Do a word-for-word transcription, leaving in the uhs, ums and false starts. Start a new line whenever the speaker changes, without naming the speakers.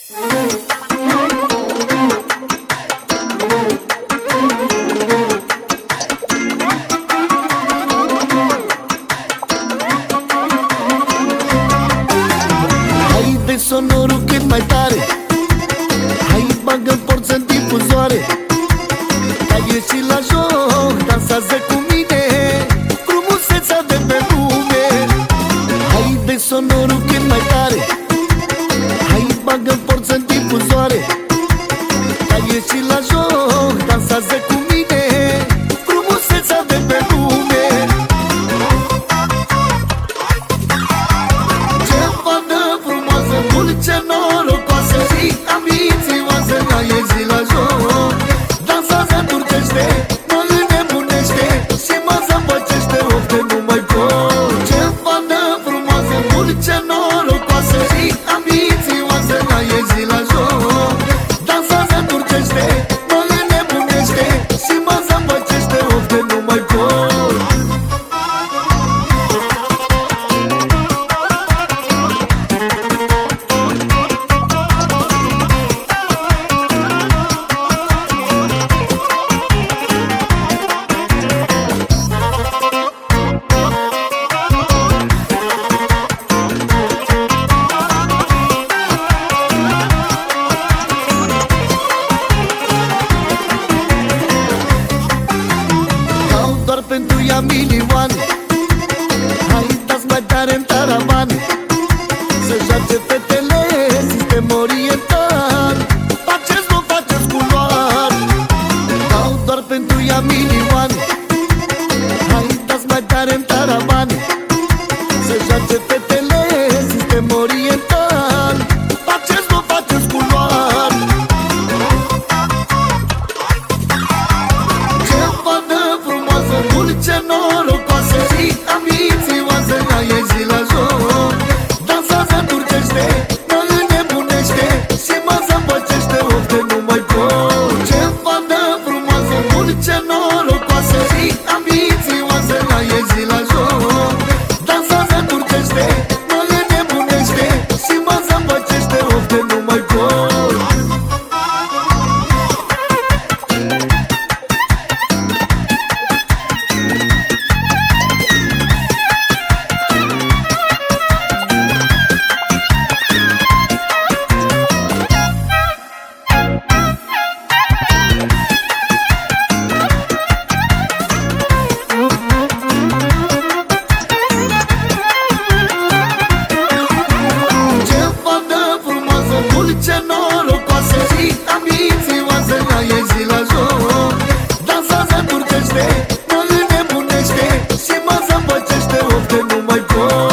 Haide sonorul cât mai tare, hai bagă forță în difuzoare. Hai ieși la joc, dansează cu mine, frumusețea de pe lume. Haide sonorul cât mai tare, hai bagă forță în difuzoare. Hai ieși la joc, dansează cu mine, frumusețea de pe lume. Ce fată frumoasă, dulce, norocoasă și ambițioasă, la ieși la joc. Dansează turcește, mă înnebunește și mă zăpăcește, of că nu mai pot. Ce fată frumoasă, dulce, norocoasă și ambițioasă, la ieși la joc. Dansează turcește, mă înnebunește și mă zăpăcește, of că nu mai pot. Dau doar pentru ea milioane, hai dați mai tare în taravan, să joace fetele sistem oriental. Faceți, nu faceți culoar. Dau doar pentru ea milioane, hai dați mai tare în taravan, să joace fetele sistem oriental. Faceți, nu faceți culoar. Ce fată frumoasă, dulce, norocoasă și ambițioasă, la ieși la joc. Dansează turcește, mă înnebunește și mă zăpăcește, of că nu mai pot. Ce fată frumoasă, dulce, norocoasă și ambițioasă, la ieși la joc. Dansează turcește, mă înnebunește și mă zăpăcește, of că nu mai pot. Ce fată frumoasă, dulce, norocoasă și ambițioasă, la ieși la joc. Dansează turcește, mă înnebunește și mă zăpăcește, of că nu mai pot.